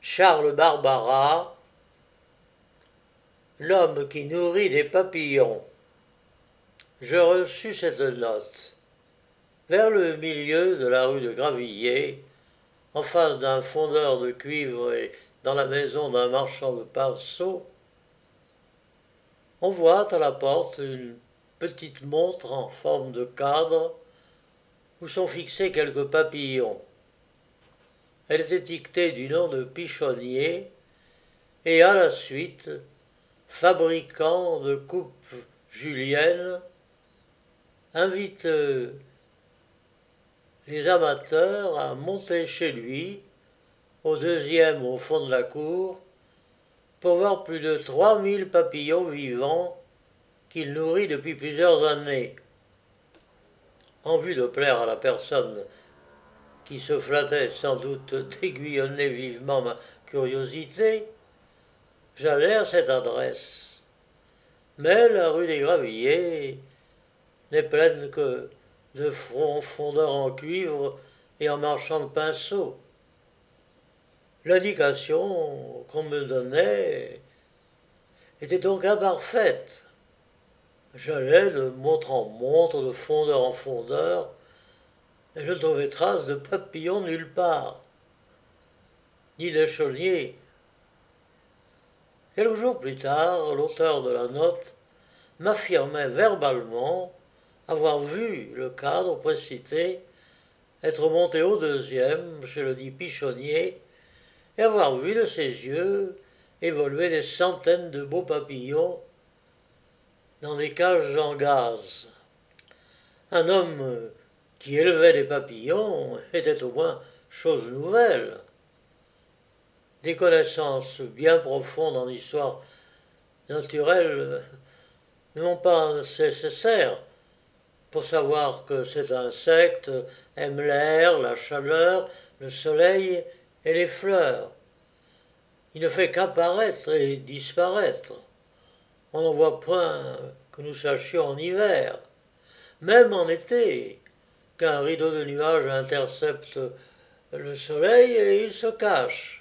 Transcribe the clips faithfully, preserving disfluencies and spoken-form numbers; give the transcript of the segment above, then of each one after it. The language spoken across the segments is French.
Charles Barbara, l'homme qui nourrit des papillons. Je reçus cette note. Vers le milieu de la rue de Gravilliers, en face d'un fondeur de cuivre et dans la maison d'un marchand de pinceaux, on voit à la porte une petite montre en forme de cadre où sont fixés quelques papillons. Elle est étiquetée du nom de Pichonnier et à la suite fabricant de coupes juliennes, invite les amateurs à monter chez lui, au deuxième au fond de la cour, pour voir plus de trois mille papillons vivants qu'il nourrit depuis plusieurs années. En vue de plaire à la personne qui se flattait sans doute d'aiguillonner vivement ma curiosité, j'allai à cette adresse. Mais la rue des Gravilliers n'est pleine que de fondeurs en cuivre et en marchands de pinceaux. L'indication qu'on me donnait était donc imparfaite. J'allais de montre en montre, de fondeur en fondeur, et je ne trouvais trace de papillons nulle part, ni d'échelier. Quelques jours plus tard, l'auteur de la note m'affirmait verbalement avoir vu le cadre précité être monté au deuxième chez le dit Pichonnier et avoir vu de ses yeux évoluer des centaines de beaux papillons dans des cages en gaz. Un homme qui élevait des papillons était au moins chose nouvelle. Des connaissances bien profondes en histoire naturelle ne m'ont pas nécessaire pour savoir que cet insecte aime l'air, la chaleur, le soleil et les fleurs. Il ne fait qu'apparaître et disparaître. On n'en voit point que nous sachions en hiver. Même en été, qu'un rideau de nuages intercepte le soleil et il se cache.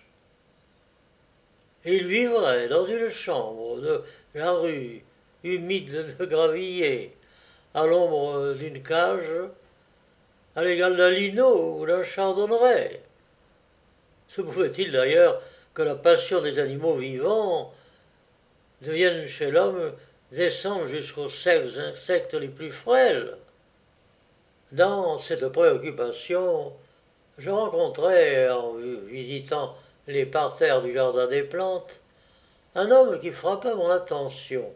Et il vivrait dans une chambre de la rue humide de Gravilliers, à l'ombre d'une cage, à l'égal d'un lino ou d'un chardonneret. Se pouvait-il d'ailleurs que la passion des animaux vivants devienne chez l'homme descendre jusqu'aux insectes les plus frêles? Dans cette préoccupation, je rencontrai, en visitant les parterres du jardin des plantes, un homme qui frappa mon attention.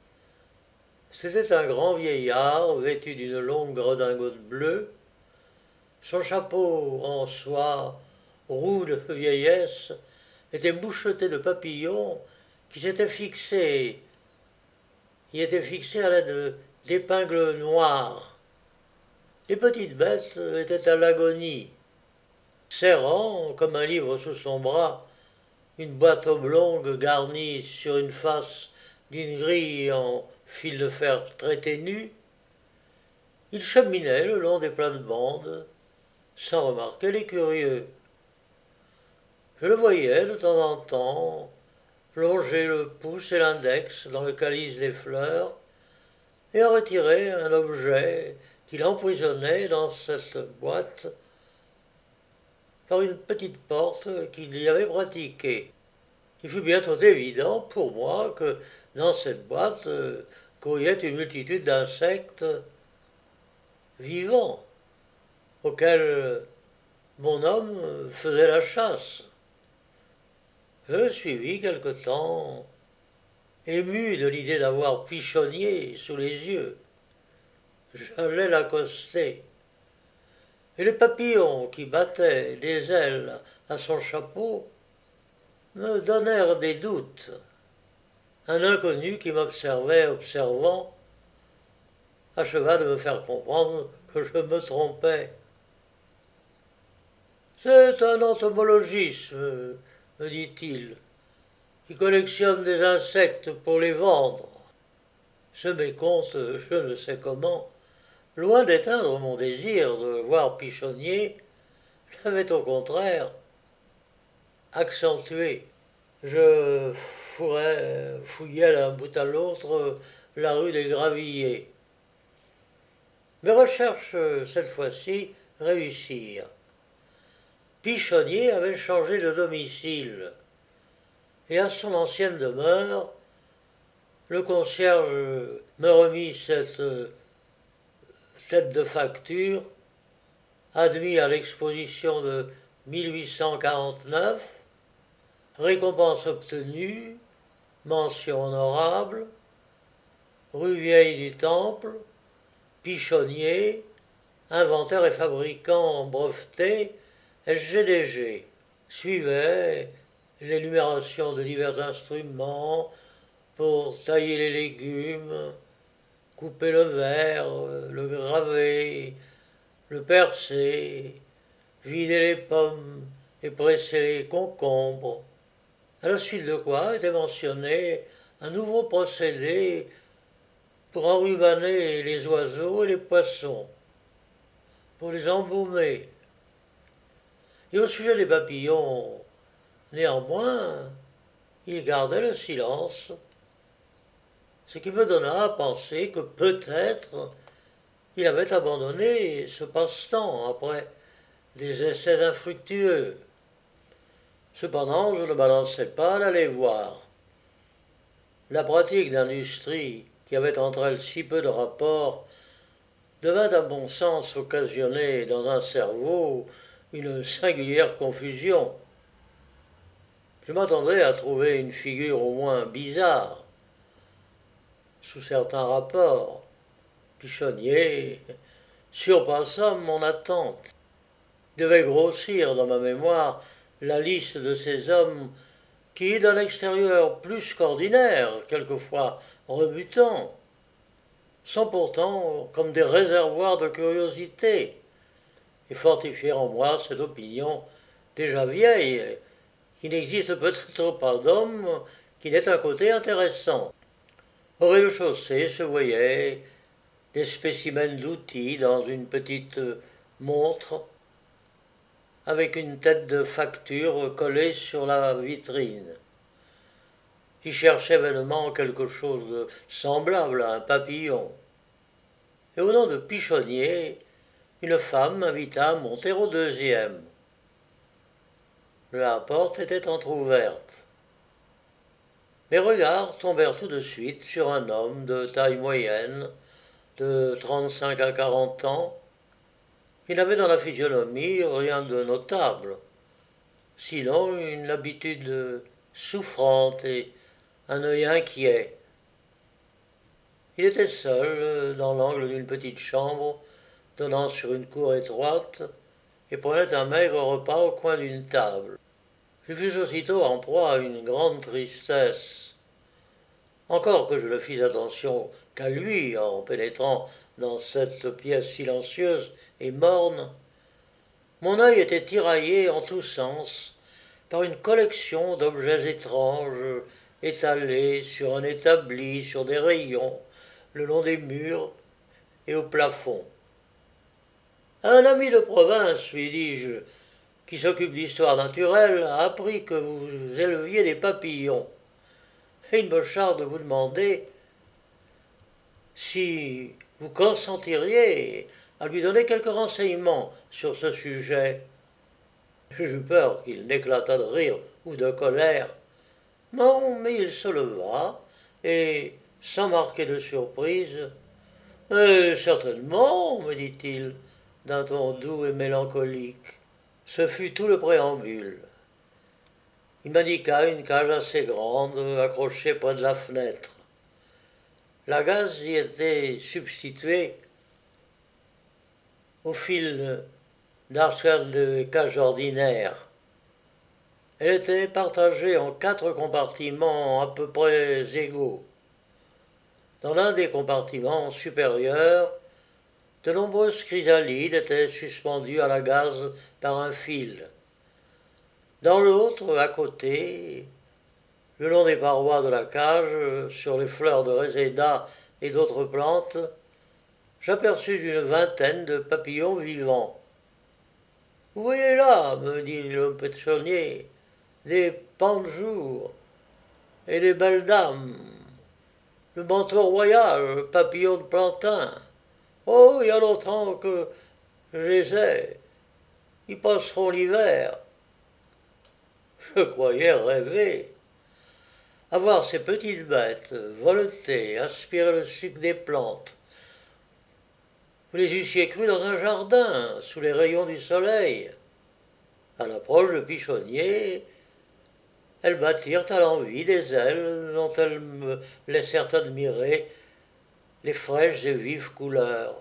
C'était un grand vieillard vêtu d'une longue redingote bleue. Son chapeau en soie roux de vieillesse était moucheté de papillons qui s'étaient fixés, y étaient fixés à l'aide d'épingles noires. Les petites bêtes étaient à l'agonie, serrant, comme un livre sous son bras, une boîte oblongue garnie sur une face d'une grille en fil de fer très ténu. Il cheminait le long des plates-bandes, sans remarquer les curieux. Je le voyais de temps en temps plonger le pouce et l'index dans le calice des fleurs et en retirer un objet qu'il emprisonnait dans cette boîte par une petite porte qu'il y avait pratiquée. Il fut bientôt évident pour moi que dans cette boîte grouillait une multitude d'insectes vivants auxquels mon homme faisait la chasse. Je le suivis quelque temps, ému de l'idée d'avoir Pichonnier sous les yeux. J'allais l'accoster. Et les papillons qui battaient des ailes à son chapeau me donnèrent des doutes. Un inconnu qui m'observait, observant, acheva de me faire comprendre que je me trompais. C'est un entomologiste, me dit-il, qui collectionne des insectes pour les vendre. Ce mécompte, je ne sais comment, loin d'éteindre mon désir de voir Pichonnier, l'avait au contraire accentuée. Je fourais, fouillais d'un bout à l'autre la rue des Gravilliers. Mes recherches, cette fois-ci, réussirent. Pichonnier avait changé de domicile, et à son ancienne demeure, le concierge me remit cette tête de facture, admis à l'exposition de mille huit cent quarante-neuf, récompense obtenue, mention honorable, rue Vieille du Temple, Pichonnier, inventeur et fabricant breveté, S G D G. Suivait l'énumération de divers instruments pour tailler les légumes, couper le verre, le graver, le percer, vider les pommes et presser les concombres. À la suite de quoi était mentionné un nouveau procédé pour enrubanner les oiseaux et les poissons, pour les embaumer. Et au sujet des papillons, néanmoins, il gardait le silence, ce qui me donna à penser que peut-être il avait abandonné ce passe-temps après des essais infructueux. Cependant, je ne balançais pas d'aller voir. La pratique d'industrie, qui avait entre elles si peu de rapport, devint à bon sens occasionner dans un cerveau une singulière confusion. Je m'attendais à trouver une figure au moins bizarre, sous certains rapports. Pichonnier surpassa mon attente. Il devait grossir dans ma mémoire la liste de ces hommes qui, d'un extérieur plus qu'ordinaire, quelquefois rebutant, sont pourtant comme des réservoirs de curiosité, et fortifier en moi cette opinion déjà vieille, qu'il n'existe peut-être pas d'homme qui n'ait un côté intéressant. Au rez-de-chaussée se voyaient des spécimens d'outils dans une petite montre avec une tête de facture collée sur la vitrine. J'y cherchais vainement quelque chose de semblable à un papillon. Et au nom de Pichonnier, une femme m'invita à monter au deuxième. La porte était entr'ouverte. Mes regards tombèrent tout de suite sur un homme de taille moyenne, de trente-cinq à quarante ans, qui n'avait dans la physionomie rien de notable, sinon une habitude souffrante et un œil inquiet. Il était seul dans l'angle d'une petite chambre donnant sur une cour étroite et prenait un maigre repas au coin d'une table. Je fus aussitôt en proie à une grande tristesse, encore que je ne fis attention qu'à lui en pénétrant dans cette pièce silencieuse et morne. Mon œil était tiraillé en tous sens par une collection d'objets étranges étalés sur un établi, sur des rayons, le long des murs et au plafond. À un ami de province, lui dis-je, qui s'occupe d'histoire naturelle, a appris que vous éleviez des papillons. Et il me charge de vous demander si vous consentiriez à lui donner quelques renseignements sur ce sujet. J'eus peur qu'il n'éclatât de rire ou de colère. Non, mais il se leva, et, sans marquer de surprise, « Euh, certainement, me dit-il, d'un ton doux et mélancolique. » Ce fut tout le préambule. Il m'indiqua une cage assez grande, accrochée près de la fenêtre. La gaze y était substituée au fil d'arcade de cage ordinaire. Elle était partagée en quatre compartiments à peu près égaux. Dans l'un des compartiments supérieurs, de nombreuses chrysalides étaient suspendues à la gaze par un fil. Dans l'autre, à côté, le long des parois de la cage, sur les fleurs de réséda et d'autres plantes, j'aperçus une vingtaine de papillons vivants. « Vous voyez là, me dit le pétrolier, des penjours et des belles dames, le manteau royal, le papillon de plantain. Oh, il y a longtemps que je les ai. Ils passeront l'hiver. Je croyais rêver. À voir ces petites bêtes voleter, aspirer le sucre des plantes. Vous les eussiez crues dans un jardin, sous les rayons du soleil. À l'approche du pichonnier, elles battirent à l'envi des ailes dont elles me laissèrent admirer les fraîches et vives couleurs.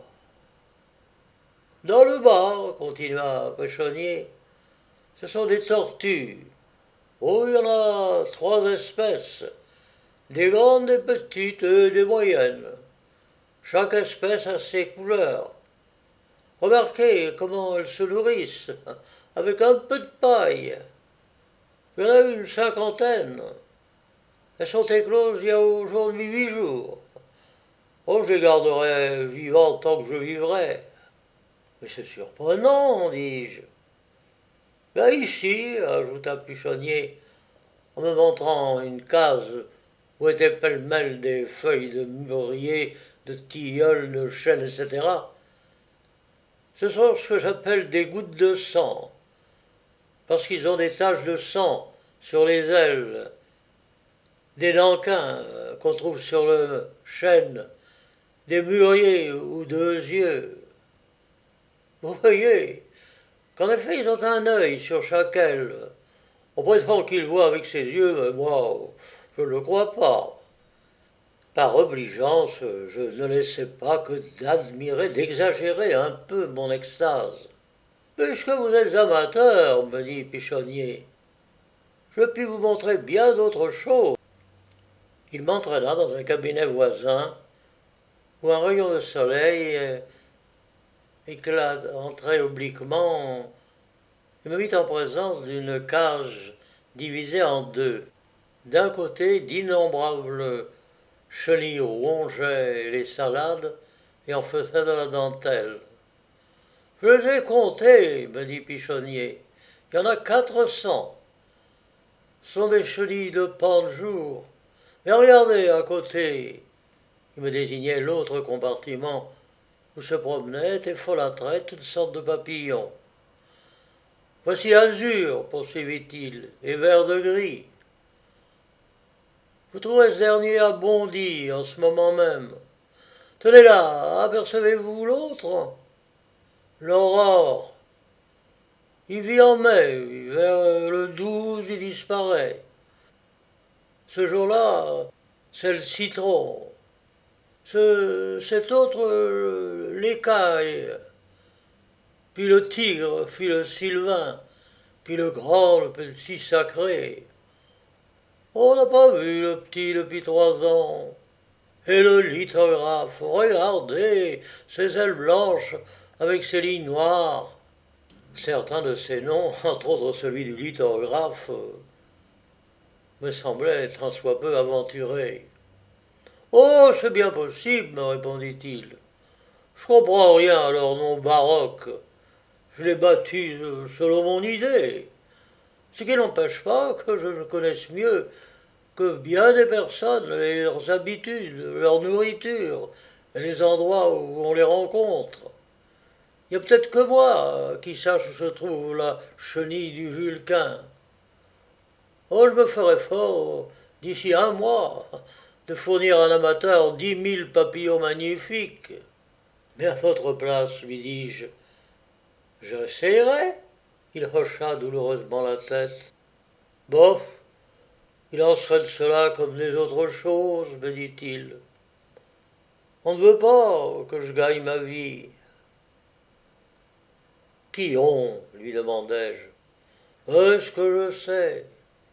Dans le bas, continua Péchonnier, ce sont des tortues. Oh, il y en a trois espèces, des grandes, des petites et des moyennes. Chaque espèce a ses couleurs. Remarquez comment elles se nourrissent, avec un peu de paille. Il y en a une cinquantaine. Elles sont écloses il y a aujourd'hui huit jours. Oh, je les garderai vivantes tant que je vivrai. Mais c'est surprenant, dis-je. Ben ici, ajouta Pichonnier, en me montrant une case où étaient pêle-mêle des feuilles de mûrier, de tilleul, de chêne, et cetera. Ce sont ce que j'appelle des gouttes de sang, parce qu'ils ont des taches de sang sur les ailes, des nanquins qu'on trouve sur le chêne, des mûriers ou deux yeux. Vous voyez qu'en effet ils ont un œil sur chaque aile. On prétend qu'il voit avec ses yeux, mais moi, je ne le crois pas. Par obligeance, je ne laissais pas que d'admirer, d'exagérer un peu mon extase. Puisque vous êtes amateur, me dit Pichonnier, je puis vous montrer bien d'autres choses. Il m'entraîna dans un cabinet voisin où un rayon de soleil éclatait obliquement et me mit en présence d'une cage divisée en deux. D'un côté, d'innombrables chenilles rongeaient les salades et en faisaient de la dentelle. Je les ai comptés, me dit Pichonnier. Il y en a quatre cents. Ce sont des chenilles de pan de jour. Mais regardez à côté. Il me désignait l'autre compartiment où se promenaient et folâtraient toutes sortes de papillons. Voici azur, poursuivit-il, et vert de gris. Vous trouvez ce dernier a bondi en ce moment même. Tenez là, apercevez-vous l'autre? L'aurore. Il vit en mai, vers le douze il disparaît. Ce jour-là, c'est le citron. Ce, cet autre, l'écaille. Puis le tigre, puis le sylvain, puis le grand, le petit sacré. On n'a pas vu le petit depuis trois ans. Et le lithographe, regardez, ses ailes blanches avec ses lignes noires. Certains de ces noms, entre autres celui du lithographe, me semblaient être un soit peu aventurés. Oh, c'est bien possible, me répondit-il. Je comprends rien à leur nom baroque. Je les baptise selon mon idée. Ce qui n'empêche pas que je ne connaisse mieux que bien des personnes leurs habitudes, leur nourriture et les endroits où on les rencontre. Il n'y a peut-être que moi qui sache où se trouve la chenille du Vulcain. Oh, je me ferais fort, d'ici un mois, de fournir à un amateur dix mille papillons magnifiques. Mais à votre place, lui dis-je, j'essaierai. Il hocha douloureusement la tête. Bof, il en serait de cela comme des autres choses, me dit-il. On ne veut pas que je gagne ma vie. Qui ont, lui demandai-je. Est-ce que je sais?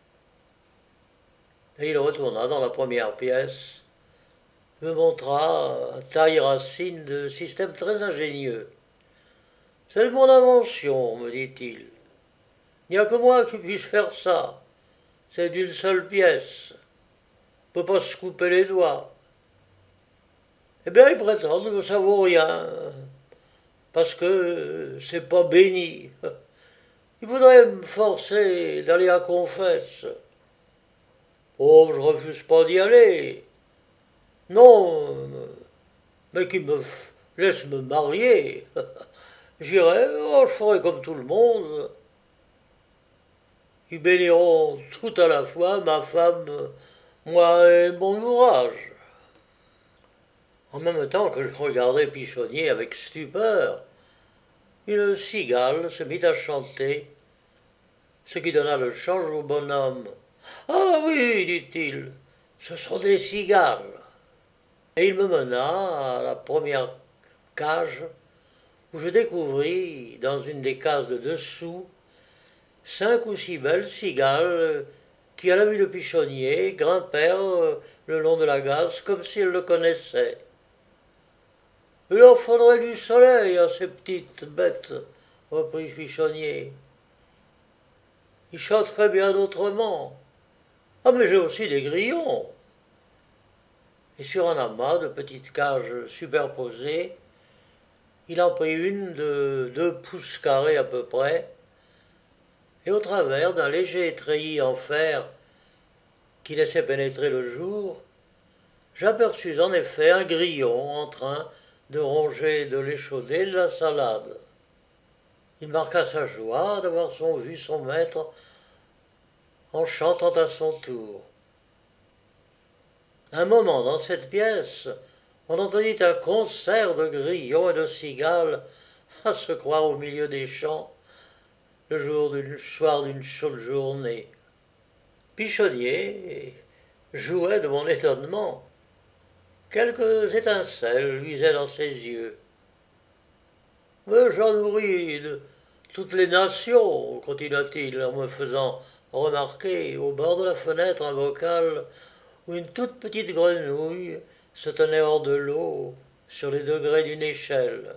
Et il retourna dans la première pièce, me montra à taille racine de système très ingénieux. C'est mon invention, me dit-il. Il n'y a que moi qui puisse faire ça. C'est d'une seule pièce. On ne peut pas se couper les doigts. Eh bien, ils prétendent que ça vaut rien, parce que c'est pas béni. Il voudrait me forcer d'aller à Confesse. Oh, je refuse pas d'y aller. Non, mais qu'il me laisse me marier. J'irai, oh, je ferai comme tout le monde. Ils béniront tout à la fois ma femme, moi et mon ouvrage. En même temps que je regardais Pichonnier avec stupeur, une cigale se mit à chanter, ce qui donna le change au bonhomme. Ah oui, dit-il, ce sont des cigales. Et il me mena à la première cage où je découvris, dans une des cases de dessous, cinq ou six belles cigales qui, à la vue de Pichonnier, grimpèrent le long de la gaze comme si elles le connaissaient. Il leur faudrait du soleil à ces petites bêtes, reprit Pichonnier. Ils chanteraient bien autrement. Ah, mais j'ai aussi des grillons. Et sur un amas de petites cages superposées, il en prit une de deux pouces carrés à peu près, et au travers d'un léger treillis en fer qui laissait pénétrer le jour, j'aperçus en effet un grillon en train de ronger de l'échaudé de la salade. Il marqua sa joie d'avoir son, vu son maître en chantant à son tour. Un moment dans cette pièce, on entendit un concert de grillons et de cigales à se croire au milieu des champs, le jour du soir d'une chaude journée. Pichonnier jouait de mon étonnement. Quelques étincelles luisaient dans ses yeux. Mais j'en nourris de toutes les nations, continua-t-il en me faisant remarquer au bord de la fenêtre un bocal où une toute petite grenouille se tenait hors de l'eau sur les degrés d'une échelle.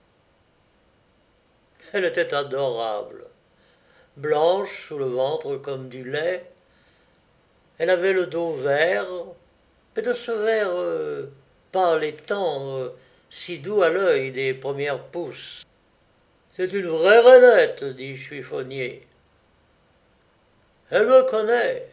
Elle était adorable, blanche sous le ventre comme du lait. Elle avait le dos vert, mais de ce vert euh, pâle et tendre, si doux à l'œil des premières pousses. C'est une vraie rainette, dit Chiffonnier. Elle me connaît.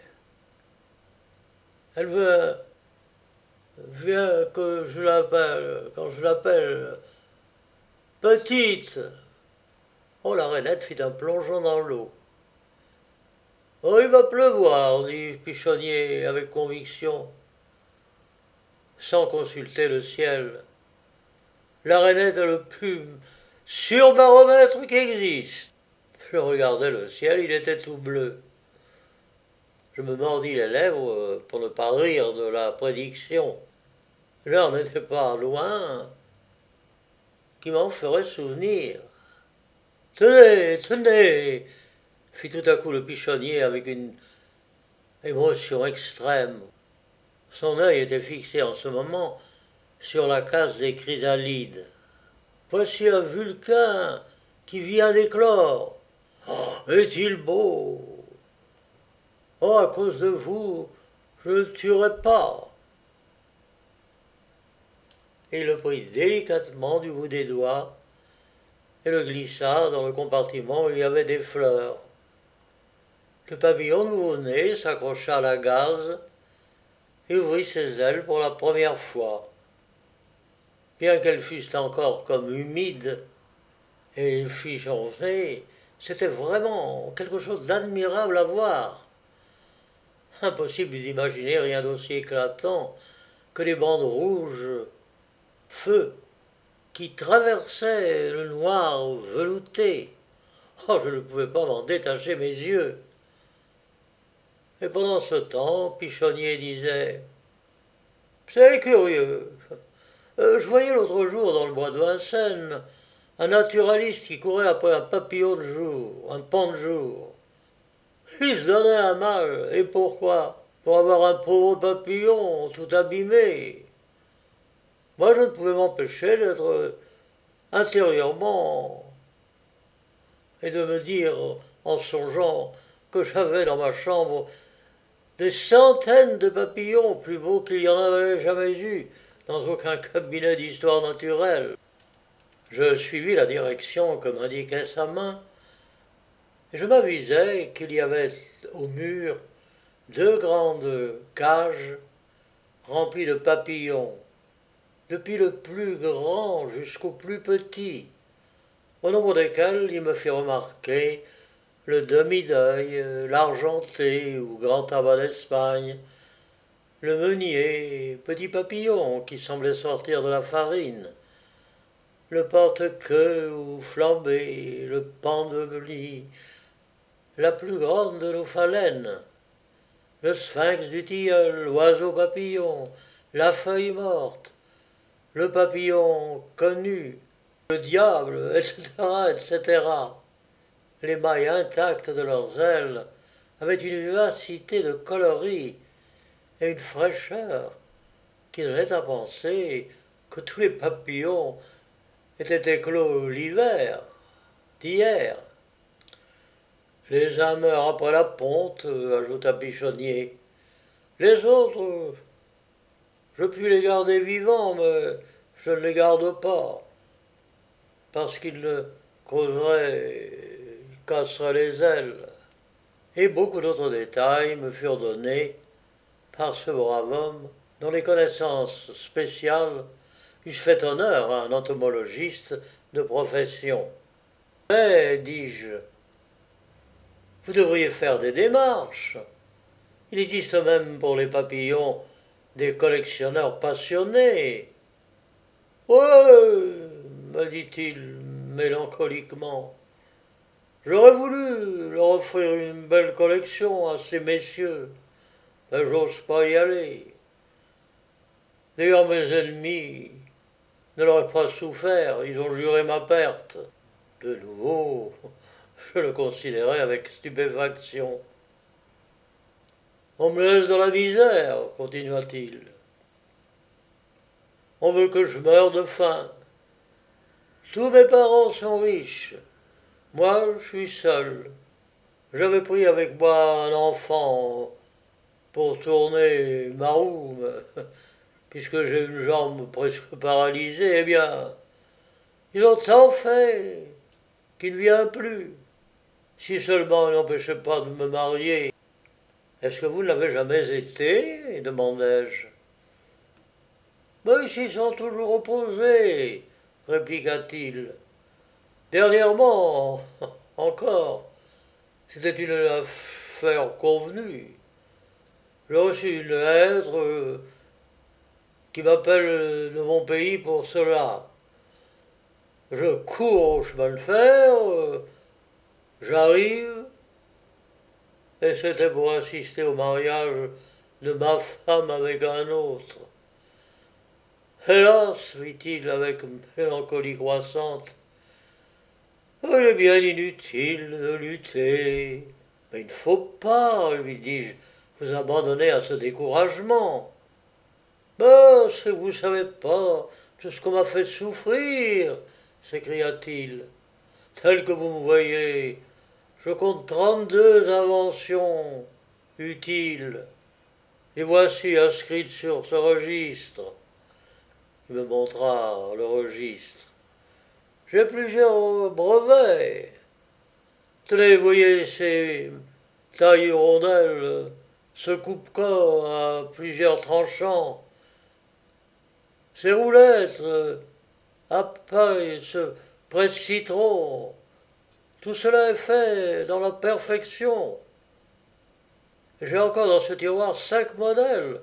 Elle veut, vient que je l'appelle, quand je l'appelle petite. Oh, la rainette fit un plongeon dans l'eau. Oh, il va pleuvoir, dit Pichonnier avec conviction, sans consulter le ciel. La rainette est le plus surbaromètre qui existe. Je regardais le ciel, il était tout bleu. Je me mordis les lèvres pour ne pas rire de la prédiction. L'heure n'était pas loin qui m'en ferait souvenir. Tenez, tenez, fit tout à coup le Pichonnier avec une émotion extrême. Son œil était fixé en ce moment sur la case des chrysalides. Voici un Vulcain qui vient d'éclore. Oh, est-il beau? Oh, à cause de vous, je ne le tuerai pas. Et il le prit délicatement du bout des doigts et le glissa dans le compartiment où il y avait des fleurs. Le papillon nouveau-né s'accrocha à la gaze et ouvrit ses ailes pour la première fois. Bien qu'elles fussent encore comme humides et fichonnées, c'était vraiment quelque chose d'admirable à voir. Impossible d'imaginer rien d'aussi éclatant que les bandes rouges, feu, qui traversaient le noir velouté. Oh, je ne pouvais pas m'en détacher mes yeux. Et pendant ce temps, Pichonnier disait « C'est curieux. Euh, je voyais l'autre jour dans le bois de Vincennes un naturaliste qui courait après un papillon de jour, un pan de jour. Il se donnait un mal. Et pourquoi? Pour avoir un pauvre papillon tout abîmé. Moi, je ne pouvais m'empêcher d'être intérieurement et de me dire, en songeant, que j'avais dans ma chambre des centaines de papillons plus beaux qu'il y en avait jamais eu dans aucun cabinet d'histoire naturelle. Je suivis la direction que m'indiquait sa main Et je m'avisai qu'il y avait au mur deux grandes cages remplies de papillons, depuis le plus grand jusqu'au plus petit, au nombre desquels il me fit remarquer le demi-deuil, l'argenté ou grand tabac d'Espagne, le meunier, petit papillon qui semblait sortir de la farine, le porte-queue ou flambé, le pan de lit, la plus grande de nos phalènes, le sphinx du tilleul, l'oiseau papillon, la feuille morte, le papillon connu, le diable, et cetera, et cetera. Les mailles intactes de leurs ailes avaient une vivacité de coloris et une fraîcheur qui donnait à penser que tous les papillons étaient éclos l'hiver d'hier. Les uns meurent après la ponte, ajouta Pichonnier. Les autres, je puis les garder vivants, mais je ne les garde pas, parce qu'ils ne causeraient, ils casseraient les ailes. Et beaucoup d'autres détails me furent donnés par ce brave homme, dont les connaissances spéciales eussent fait honneur à un entomologiste de profession. Mais, dis-je, vous devriez faire des démarches. Il existe même pour les papillons des collectionneurs passionnés. Ouais, me dit-il mélancoliquement, j'aurais voulu leur offrir une belle collection à ces messieurs, mais j'ose pas y aller. D'ailleurs, mes ennemis ne l'auraient pas souffert, ils ont juré ma perte. De nouveau, je le considérais avec stupéfaction. On me laisse dans la misère, continua-t-il. On veut que je meure de faim. Tous mes parents sont riches. Moi, je suis seul. J'avais pris avec moi un enfant pour tourner ma roue, puisque j'ai une jambe presque paralysée. Eh bien, ils ont tant fait qu'il ne vient plus. Si seulement il n'empêchait pas de me marier. Est-ce que vous ne l'avez jamais été demandai-je. Mais ils s'y sont toujours opposés, répliqua-t-il. Dernièrement, encore, c'était une affaire convenue. J'ai reçu une lettre qui m'appelle de mon pays pour cela. Je cours au chemin de fer, j'arrive, et c'était pour assister au mariage de ma femme avec un autre. Hélas, fit-il avec une mélancolie croissante, il est bien inutile de lutter. Mais il ne faut pas, lui dis-je, vous abandonner à ce découragement. Ben, c'est que vous ne savez pas tout ce qu'on m'a fait souffrir, s'écria-t-il. Tel que vous me voyez, je compte trente-deux inventions utiles. Les voici inscrites sur ce registre. Il me montra le registre. J'ai plusieurs brevets. Tenez, vous voyez ces tailles rondelles, ce coupe-corps à plusieurs tranchants, ces roulettes à paille, ce presse-citron, tout cela est fait dans la perfection. J'ai encore dans ce tiroir cinq modèles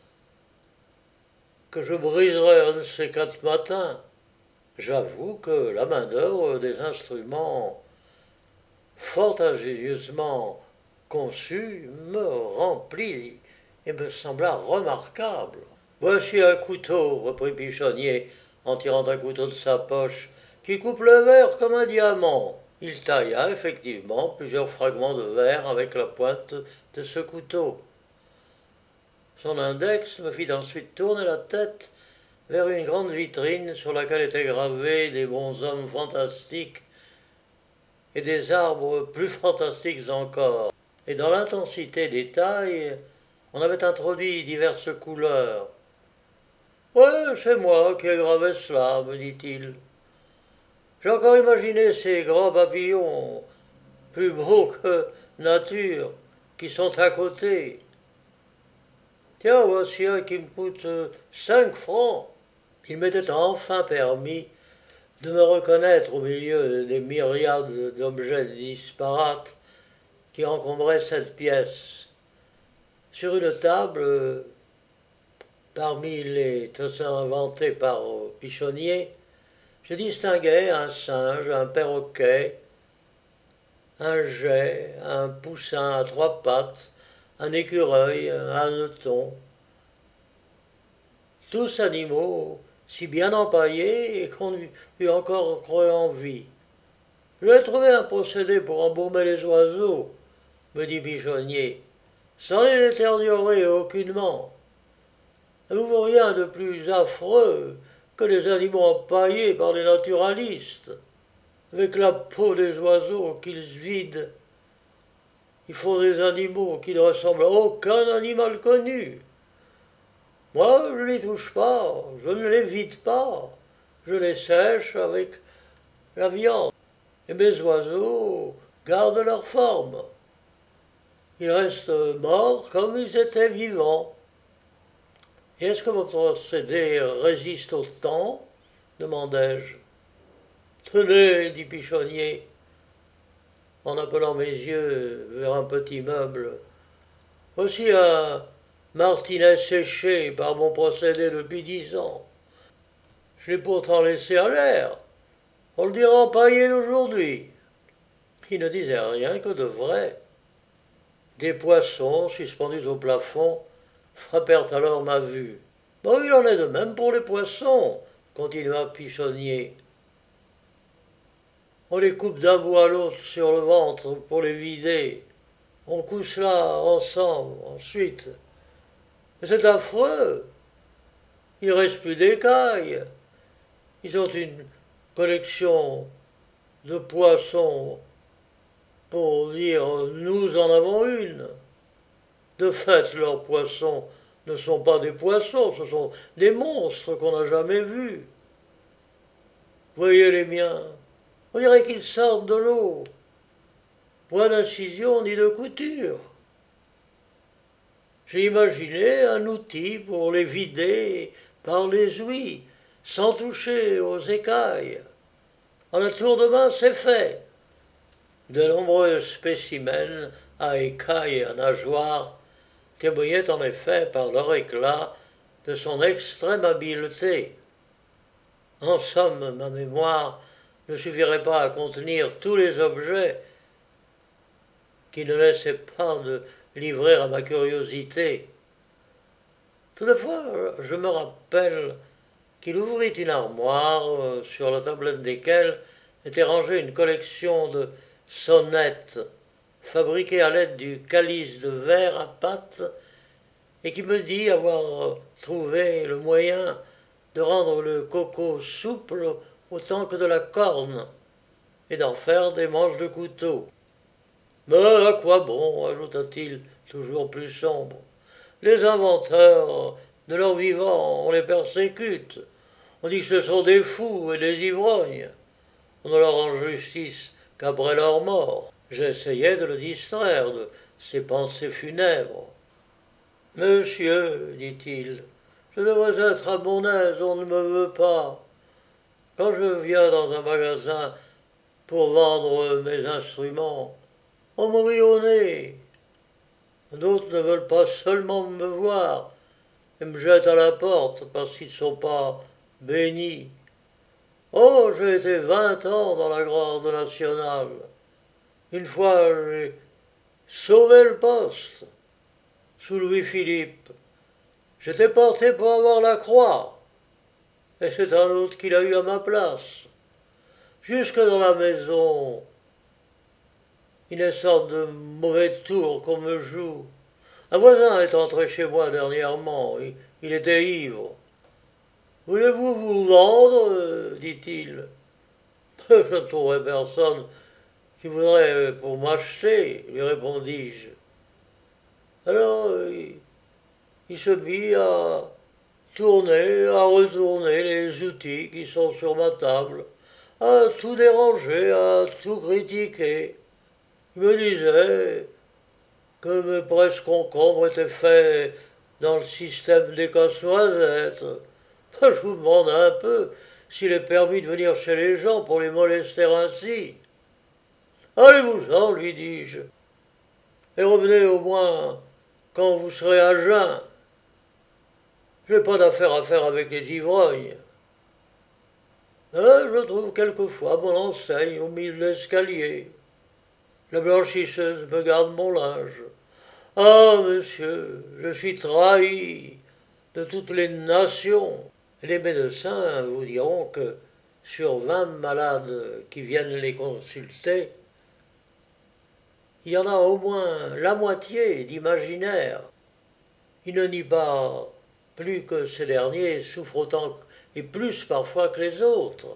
que je briserai un de ces quatre matins. J'avoue que la main-d'œuvre des instruments fort ingénieusement conçus me remplit et me sembla remarquable. Voici un couteau, reprit Pichonnier, en tirant un couteau de sa poche, qui coupe le verre comme un diamant. Il tailla effectivement plusieurs fragments de verre avec la pointe de ce couteau. Son index me fit ensuite tourner la tête vers une grande vitrine sur laquelle étaient gravés des bonshommes fantastiques et des arbres plus fantastiques encore. Et dans l'intensité des tailles, on avait introduit diverses couleurs. « Ouais, c'est moi qui ai gravé cela, me dit-il. J'ai encore imaginé ces grands papillons plus beaux que nature, qui sont à côté. Tiens, voici un qui me coûte cinq francs. Il m'était enfin permis de me reconnaître au milieu des myriades d'objets disparates qui encombraient cette pièce. Sur une table, parmi les dessins inventés par Pichonnier, je distinguais un singe, un perroquet, un geai, un poussin à trois pattes, un écureuil, un hanneton. Tous animaux si bien empaillés et qu'on eût encore cru en vie. Je vais trouver un procédé pour embaumer les oiseaux, me dit Pichonnier, sans les détériorer aucunement. N'avez-vous rien de plus affreux que les animaux empaillés par les naturalistes, avec la peau des oiseaux qu'ils vident? Il faut des animaux qui ne ressemblent à aucun animal connu. Moi, je ne les touche pas, je ne les vide pas, je les sèche avec la viande. Et mes oiseaux gardent leur forme. Ils restent morts comme ils étaient vivants. Et est-ce que votre procédé résiste au temps? Demandai-je. Tenez, dit Pichonnier, en appelant mes yeux vers un petit meuble. Voici un martinet séché par mon procédé depuis dix ans. Je l'ai pourtant laissé à l'air. On le dirait empaillé d'aujourd'hui. Il ne disait rien que de vrai. Des poissons suspendus au plafond frappèrent alors ma vue. Bon, il en est de même pour les poissons, continua Pichonnier. On les coupe d'un bout à l'autre sur le ventre pour les vider. On couche là ensemble ensuite. Mais c'est affreux. Il ne reste plus d'écailles. Ils ont une collection de poissons pour dire nous en avons une. De fait, leurs poissons ne sont pas des poissons, ce sont des monstres qu'on n'a jamais vus. Voyez les miens, on dirait qu'ils sortent de l'eau. Point d'incision ni de couture. J'ai imaginé un outil pour les vider par les ouïes, sans toucher aux écailles. En un tour de main, c'est fait. De nombreux spécimens à écailles et à nageoires témoignaient en effet par leur éclat de son extrême habileté. En somme, ma mémoire ne suffirait pas à contenir tous les objets qui ne laissaient pas de livrer à ma curiosité. Toutefois, je me rappelle qu'il ouvrit une armoire sur la tablette desquelles était rangée une collection de sonnettes fabriquées à l'aide du calice de verre à pattes et qui me dit avoir trouvé le moyen de rendre le coco souple autant que de la corne et d'en faire des manches de couteau. Mais à quoi bon, ajouta-t-il, toujours plus sombre. Les inventeurs, de leur vivant, on les persécute. On dit que ce sont des fous et des ivrognes. On ne leur rend justice qu'après leur mort. J'essayais de le distraire de ces pensées funèbres. Monsieur, dit-il, je devrais être à mon aise, on ne me veut pas. Quand je viens dans un magasin pour vendre mes instruments, on me rit au nez. D'autres ne veulent pas seulement me voir et me jettent à la porte parce qu'ils ne sont pas bénis. Oh, j'ai été vingt ans dans la garde nationale. Une fois, j'ai sauvé le poste sous Louis-Philippe. J'étais porté pour avoir la croix, et c'est un autre qui l'a eu à ma place. Jusque dans la maison, il est sorte de mauvais tour qu'on me joue. Un voisin est entré chez moi dernièrement, il, il était ivre. Voulez-vous vous vendre, dit-il. Je ne trouverai personne qui voudrait pour m'acheter, lui répondis-je. Alors, il, il se mit à tourner, à retourner les outils qui sont sur ma table, à tout déranger, à tout critiquer. Il me disait que mes presses concombres étaient faits dans le système des casse-noisettes. Je vous demande un peu s'il est permis de venir chez les gens pour les molester ainsi. Allez-vous-en, lui dis-je, et revenez au moins quand vous serez à jeun. Je n'ai pas d'affaire à faire avec les ivrognes. Mais je trouve quelquefois mon enseigne au milieu de l'escalier. La blanchisseuse me garde mon linge. Ah, monsieur, je suis trahi de toutes les nations. Les médecins vous diront que sur vingt malades qui viennent les consulter, il y en a au moins la moitié d'imaginaires. Ils ne nient pas plus que ces derniers souffrent autant et plus parfois que les autres.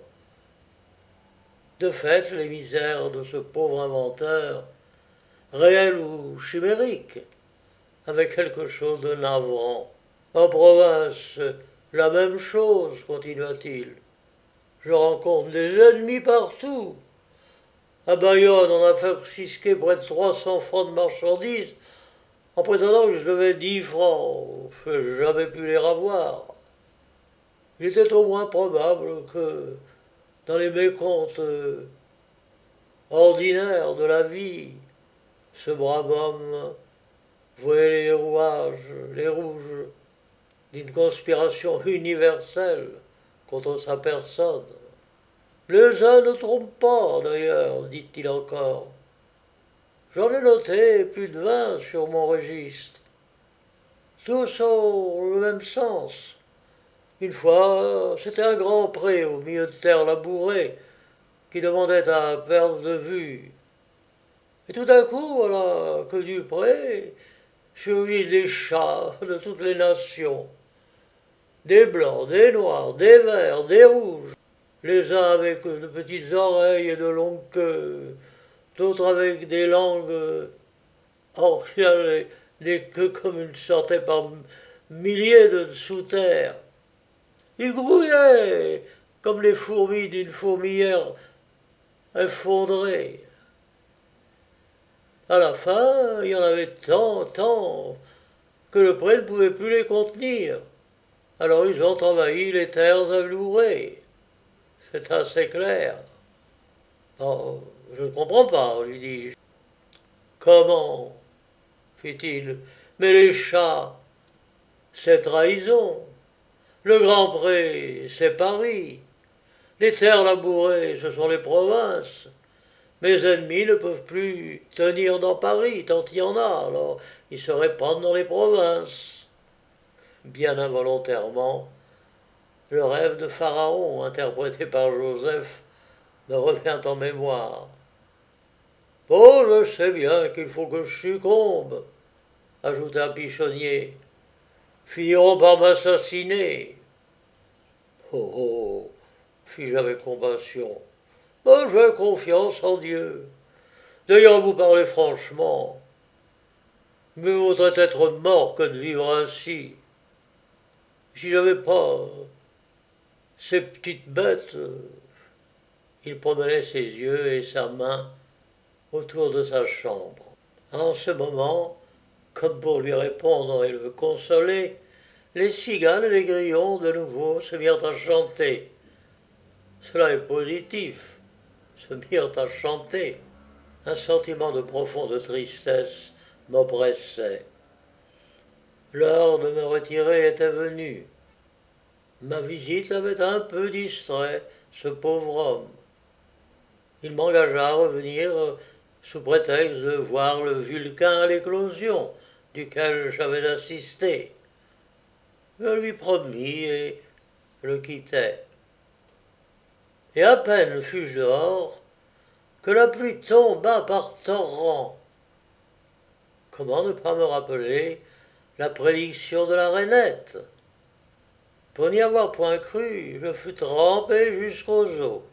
De fait, les misères de ce pauvre inventeur, réelles ou chimériques, avaient quelque chose de navrant. En province, la même chose, continua-t-il. Je rencontre des ennemis partout. À Bayonne, on a fait confisquer près de trois cents francs de marchandises en prétendant que je devais dix francs. Je n'ai jamais pu les ravoir. Il était au moins probable que, dans les mécomptes ordinaires de la vie, ce brave homme voyait les rouages, les rouges d'une conspiration universelle contre sa personne. Les uns ne trompent pas, d'ailleurs, dit-il encore. J'en ai noté plus de vingt sur mon registre. Tous ont le même sens. Une fois, c'était un grand pré au milieu de terre labourée qui demandait à perdre de vue. Et tout à coup, voilà que du pré surgissent des chats de toutes les nations. Des blancs, des noirs, des verts, des rouges. Les uns avec de petites oreilles et de longues queues, d'autres avec des langues originales, des queues comme une sortaient par milliers de sous terre. Ils grouillaient comme les fourmis d'une fourmilière effondrée. À la fin, il y en avait tant, tant, que le pré ne pouvait plus les contenir. Alors ils ont envahi les terres aglourées. C'est assez clair. Oh, je ne comprends pas, lui dis-je. Comment fit-il. Mais les chats, c'est trahison. Le Grand Pré, c'est Paris. Les terres labourées, ce sont les provinces. Mes ennemis ne peuvent plus tenir dans Paris, tant il y en a, alors ils se répandent dans les provinces. Bien involontairement, le rêve de Pharaon, interprété par Joseph, me revient en mémoire. Oh, je sais bien qu'il faut que je succombe, ajouta Pichonnier. Finiront par m'assassiner. Oh, oh, fis-je avec compassion. Oh, j'ai confiance en Dieu. D'ailleurs, vous parlez franchement. Mieux vaudrait être mort que de vivre ainsi. Si j'avais pas ces petites bêtes. Il promenait ses yeux et sa main autour de sa chambre. En ce moment, comme pour lui répondre et le consoler, les cigales et les grillons de nouveau se mirent à chanter. Cela est positif, se mirent à chanter. Un sentiment de profonde tristesse m'oppressait. L'heure de me retirer était venue. Ma visite avait un peu distrait ce pauvre homme. Il m'engagea à revenir sous prétexte de voir le Vulcain à l'éclosion, duquel j'avais assisté. Je lui promis et le quittai. Et à peine fus-je dehors que la pluie tomba par torrents. Comment ne pas me rappeler la prédiction de la rainette? Pour n'y avoir point cru, je fus trempé jusqu'aux os.